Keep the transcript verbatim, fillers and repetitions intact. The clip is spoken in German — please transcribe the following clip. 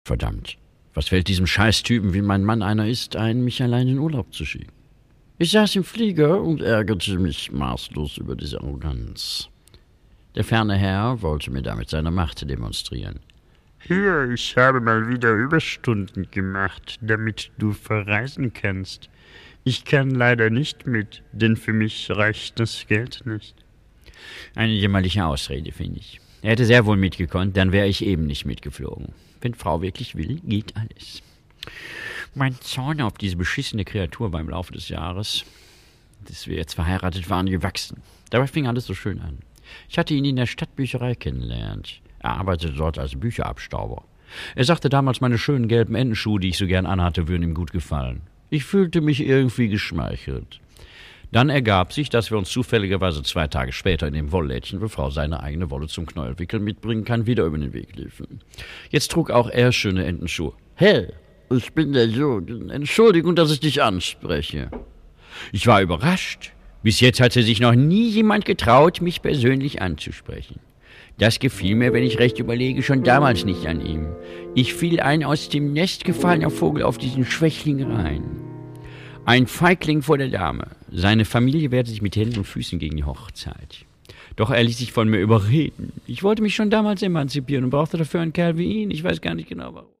Verdammt, was fällt diesem Scheißtypen, wie mein Mann einer ist, ein, mich allein in Urlaub zu schicken? Ich saß im Flieger und ärgerte mich maßlos über diese Arroganz. Der ferne Herr wollte mir damit seine Macht demonstrieren. Hier, ich habe mal wieder Überstunden gemacht, damit du verreisen kannst. Ich kann leider nicht mit, denn für mich reicht das Geld nicht. Eine jämmerliche Ausrede, finde ich. Er hätte sehr wohl mitgekonnt, dann wäre ich eben nicht mitgeflogen. Wenn Frau wirklich will, geht alles. Mein Zorn auf diese beschissene Kreatur beim Laufe des Jahres, dass wir jetzt verheiratet waren, gewachsen. Dabei fing alles so schön an. Ich hatte ihn in der Stadtbücherei kennengelernt. Er arbeitete dort als Bücherabstauber. Er sagte damals, meine schönen gelben Entenschuhe, die ich so gern anhatte, würden ihm gut gefallen. Ich fühlte mich irgendwie geschmeichelt. Dann ergab sich, dass wir uns zufälligerweise zwei Tage später in dem Wolllädchen, wo Frau seine eigene Wolle zum Knäuelwickeln mitbringen kann, wieder über den Weg liefen. Jetzt trug auch er schöne Entenschuhe. Hey, ich bin der Jürgen. Entschuldigung, dass ich dich anspreche. Ich war überrascht. Bis jetzt hatte sich noch nie jemand getraut, mich persönlich anzusprechen. Das gefiel mir, wenn ich recht überlege, schon damals nicht an ihm. Ich fiel ein aus dem Nest gefallener Vogel auf diesen Schwächling rein. Ein Feigling vor der Dame. Seine Familie wehrte sich mit Händen und Füßen gegen die Hochzeit. Doch er ließ sich von mir überreden. Ich wollte mich schon damals emanzipieren und brauchte dafür einen Kerl wie ihn. Ich weiß gar nicht genau warum.